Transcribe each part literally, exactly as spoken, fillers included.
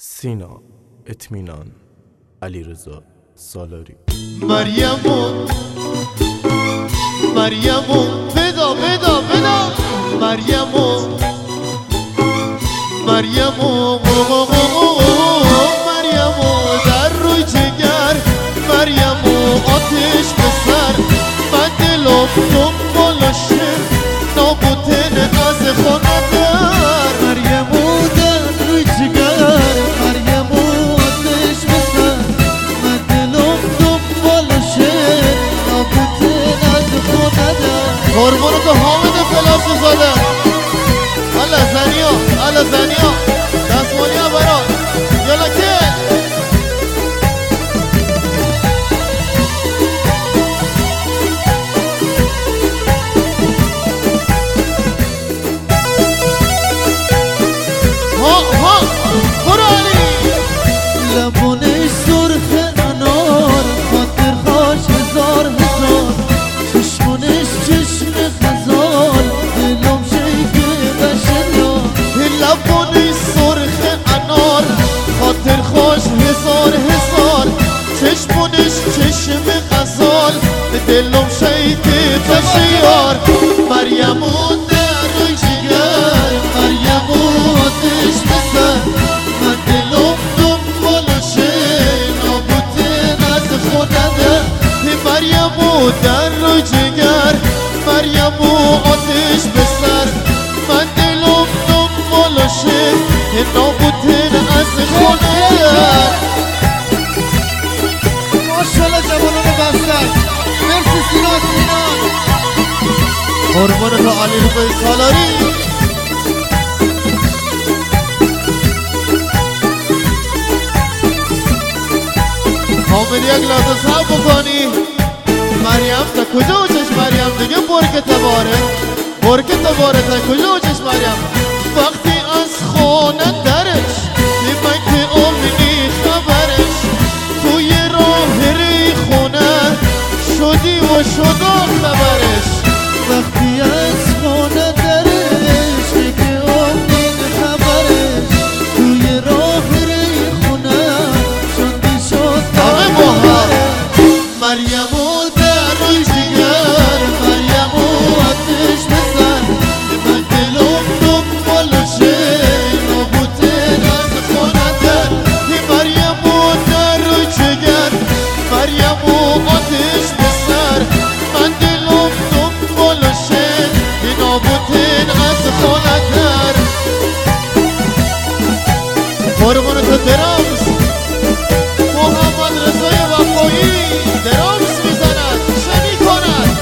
سینا اطمینان علیرضا سالاری. مریمو مریمو بدا بدا بدا مریمو مریمو مریمو در روی جگر مریمو آتش بسر من دلم دنبالشه نابوتن از خونه در مریمو در روی جگر مریمو آتش بسر من دلم دنبالشه نابوتن از خونه در قربون تو حامد فلاس زاده الا زنیا الا زنیا دستمانیا برات یالا که ها ها برو علی لبونش سرخ انار خاطر خاش هزار هزار چشمونش چشم غزال دلم شیک بشریا لبونش سرخ انار خاطر خوش هزار هزار چشمونش چشم غزال دلم شیک بشیار مریمو در روی جگر مریمو آتش بسر من دلم دنبالشه نابوتن از خونه در مریمو در روی جگر مریمو آتش بسر من دلم دنبالشه نابوتن از خونه در ماشالله جوانان بستر مرسی سینا اطمینان قربان تو علیرضا سالاری. حامد یک لحظه صبر بکنی مریم تا کجا اوچش مریم دیگه برکه تباره برکه تباره تا کجا اوچش مریم وقتی از خونه درش بی من که آمینی خبرش توی راه ری خونه شدی و شدا خبرش وقتی از خونه درش که آمین خبرش توی راه ری خونه شدی شد همه با هم مریمو در روی جگر مریمو آتش بزن من دلم دنبالشه نابوتن از خونه در مریمو در روی جگر مریمو آتش بسر من دلم دنبالشه نابوتن از خونه در قربون تو درامس محمد رضای وفایی درامس میزند چه میکند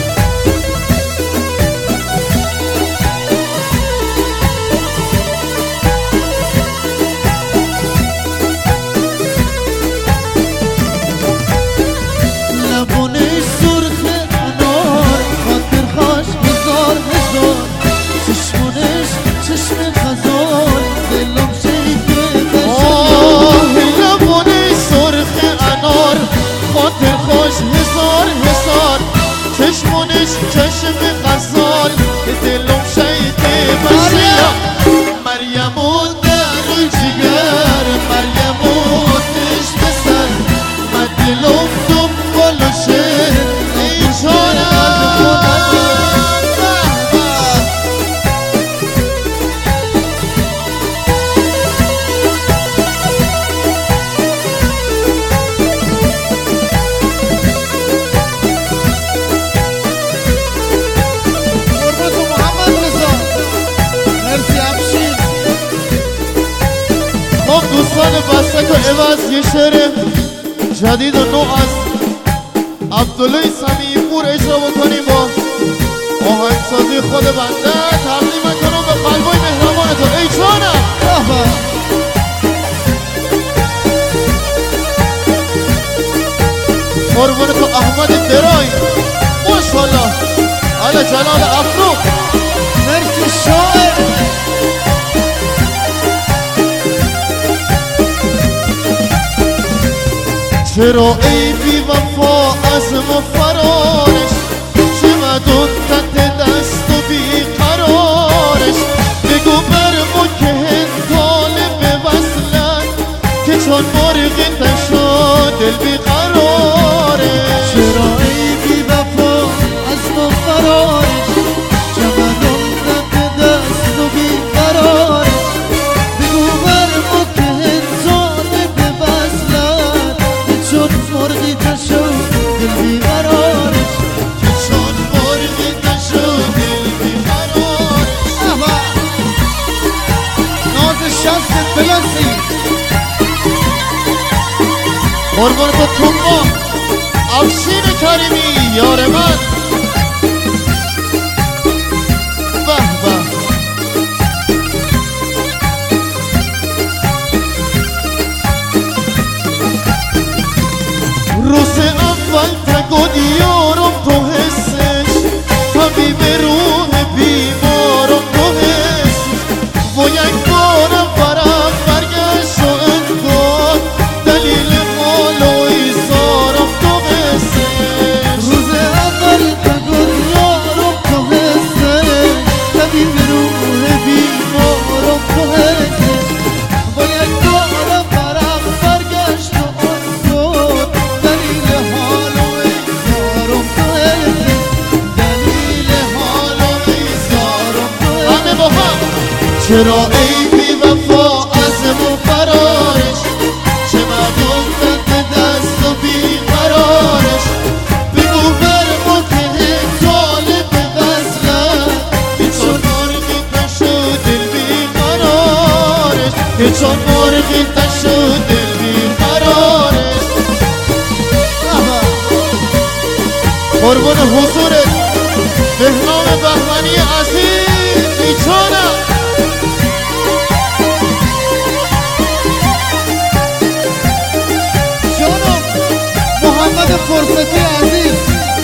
لبونش سرخ انار خاطر خاش هزار هزار چشمونش چشم غزال دلم شیک آه لبونش سرخ انار خاطر خوش هزار هزار چشمونش چشم غزال دلم شیک بشیا مریمو در روی جگر مریمو آتش بسر من دلم دنبالشه ای جانم قربت محمد رضا مرسی افشین خب دوستان بسته که عوض یه شعر جدید و نو از عبدالله سمیعی پور اجرا بکنیم با آهنگسازی خود بنده تقدیم کنم به قلبای مهربانتون ای جانم قربون تو احمد درای ماشاءالله علی جلال افرو مرسی شاعر چرا ای بی وفا از ما فرارش چمدون تحت دست و بی قرارش بگو بر ما که طالب وصلت چون مرغی تشو دل بیقراره چرا ای بی وفا از ما فرارش چمدان زد دست و بیقرارش بگو بر ما که انسان به وصلت که چون مرغی تشو دل بیقرارش که چون مرغی تشو دل بیقرارش احمد ناز شست پلاسی قربان تو تومبا افشین کریمی یار من به به روز اول تگو دیارم تو حسش طبیب روح بیمارم تو حسش و یک بارم برم برگشت و انگار دلیل حال و ایزارم تو حسش روز اول تگو دیارم تو حسش طبیب روح بیمارم تو حسش با یک بارم برم برگشت و انگار دلیل حال و ایزارم تو حسش دلیل حال و ایزارم تو همه با هم چرا ای بی وفا از مو فرارش چه مردم دست دست و بیقرارش بگو بر ما که طالب وصلت که چون مرغی تشو دل بیقرارش که چون مرغی تشو دل بیقرارش قربان حضورت بهنام بهمنی عزیز بیچارم جانم محمد فرصتی عزیز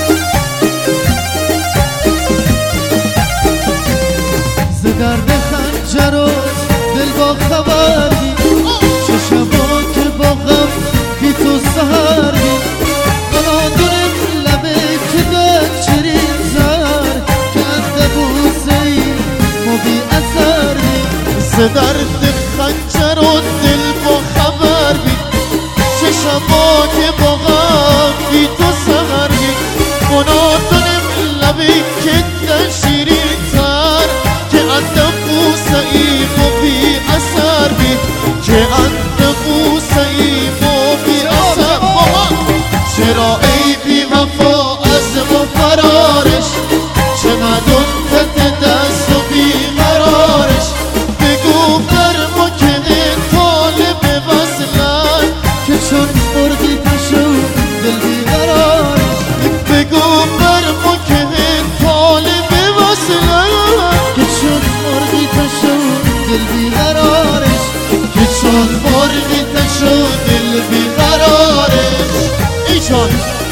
ز درد خنجرات دل با خبر بی چه شبا که با غم بی تو سهر بی قنادرم لبه که دل چرین زر که انده بوسه ای مو بی اثر بی ز درد خنجر و دل با خبر بی چه شبا که با غم بی تو سهر بی منادنم لبی که در شیرین تر که انده بوسه ای مو بی اثر بی که انده بوسه ای مو بی اثر چرا ای بی وفا از ما فرارش چه مدن تحت دست و بیقرارش بگو بر ما که طالب وصلت که چون مرغی تشو دل بیقرارش بگو بر ما که طالب وصلت که چون مرغی تشو دل بیقرارش که چون مرغی تشو دل بیقرارش ای جان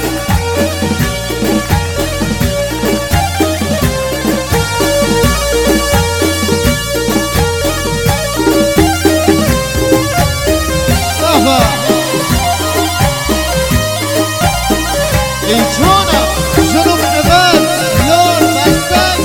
احمد ای جانم جنوب عوض لار مستک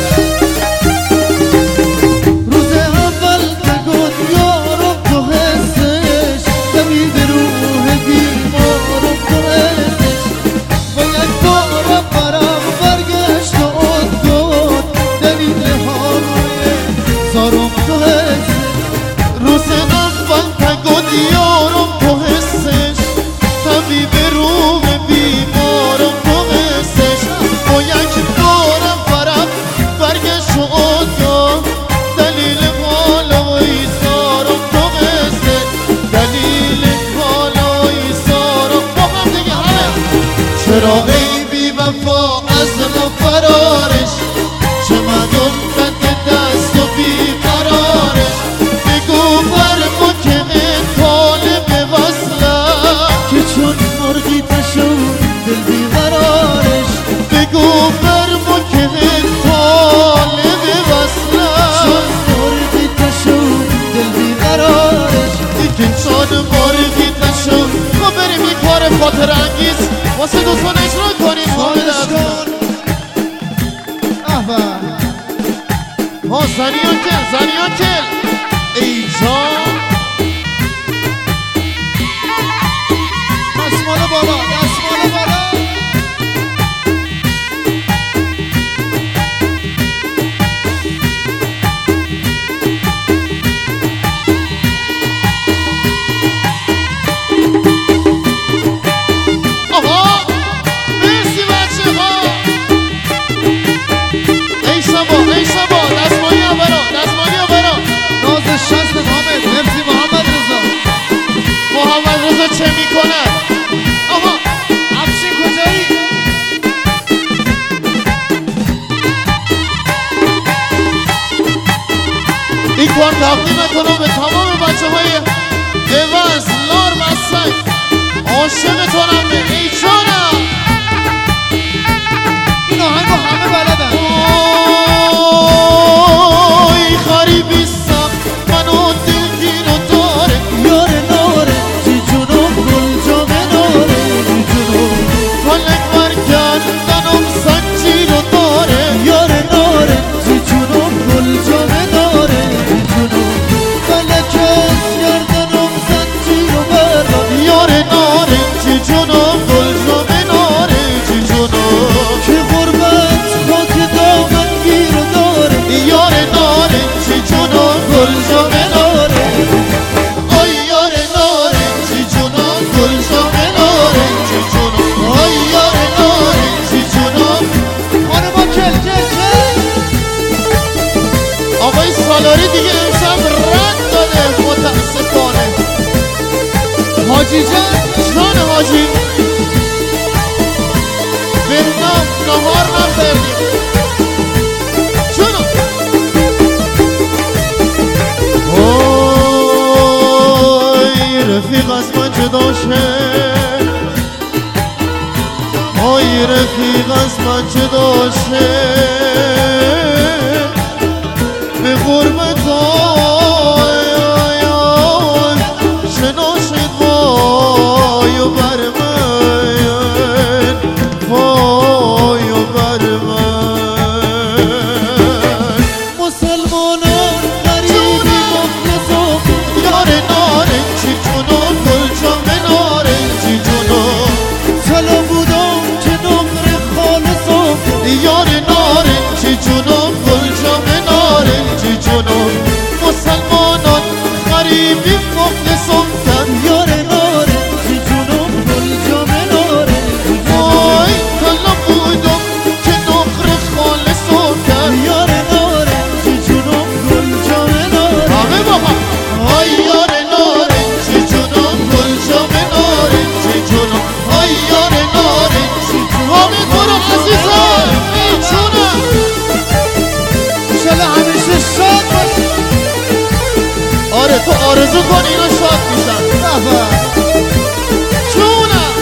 روز اول بگو دیارم تو حسش طبیب روح بیمارم تو حسش با یک بارم برم برگشت و انگار دلیل حالوی زارم تو حسش روز اول تگو دیارم تو حسش طبیب روح بیمارم تو حسش با یک بارم برم برگشت و آگاه دلیل حال و ایزارم تو حسش دلیل حال و ایزارم با هم دیگه همه چرا ای بی وفا از ما فرارش چه مدن قد دست و بیقرارش بگو بر ما که طالب وصلت که چون مرغی تشو دل بیقرارش بگو بر ما که طالب وصلت چون مرغی تشو دل بیقرارش که چون مرغی تشو ما بریم این کار خاطر انگیز واسه دوستان اجرا کنیم خواهش کن احمد ها زنیان کل زنیان کل ای جان که میکنه. آها افشین کجایی؟ این کار تقدیم کنم به تمام بچه های ایوز لار بستن عاشقتونم به ایچانم. این آهنگو همه بلدن. اوی خریبی سخت منو دلگیر و داره یار ناره جی جنوب گل جامه ناره جی جنوب فلک برگردنم زنجیر و داره یار ناره جی جنوب گل جامه ناره جی جنوب فلک از گردنم زنجیر و بردار یار نارنجی جنوب گل جامه نارنجی جنوب که غربت خاک دامن گیر و داره یار نارنجی جنوب گل جامه ناره آی یار نارنجی جنوب گل جامه نارنجی جنوب آی یار نارنجی جنوب. خانما کل کل کل آقای سالاری دیگه امشب رد داده متاسفانه. حاجی جان جان حاجی بهنام نهار نخوردیم جونم. آی رفیق از من جدا شه آی رفیق از من جدا شه به غربت آی آی آی شناشد وای و بر من وای و بر من. مسلمانان غریبی مخلصم یار نارنجی جنوب گل جامه نارنجی جنوب سلا بودم که نقر خالصم یار نارنجی جنوب گل جامه نارنجی جنوب مسلمانان غریبی مخلصم کرد یار ناره جی جنوب گل جامه ناره جی وای جنوب کلا بودم که نقر خالصم کرد یار ناره جی جنوب گل جامه ناره همه بابا آی یار نارنجی جنوب گل جامه نارنجی جنوب آی یار نارنجی حامی برو عزیزم ای جونم. انشالله همیشه شاد باشی. آره تو آرزو کن اینا شاد میشن جونم.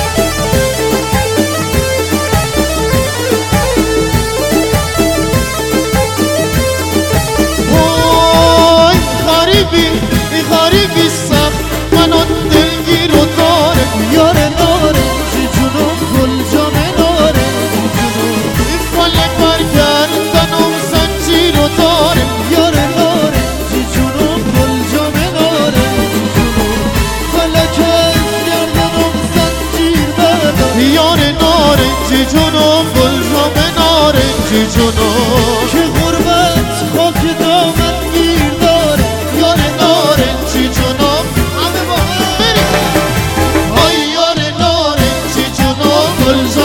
وای خریبی ای خریبی سخت منو دلگیر و داره یار ناره جی جنوب گل جامه ناره جی جنوب این فلک برگردنم زنجیر و داره یار ناره جی جنوب گل جامه ناره جی جنوب فلک از گردنم زنجیر بردار یار نارنجی جنوب گل جامه نارنجی جنوب که غربت خاک دامن گیر داره یار نارنجی جنوب همه با هم بریم. آی یار نارنجی جنوب گل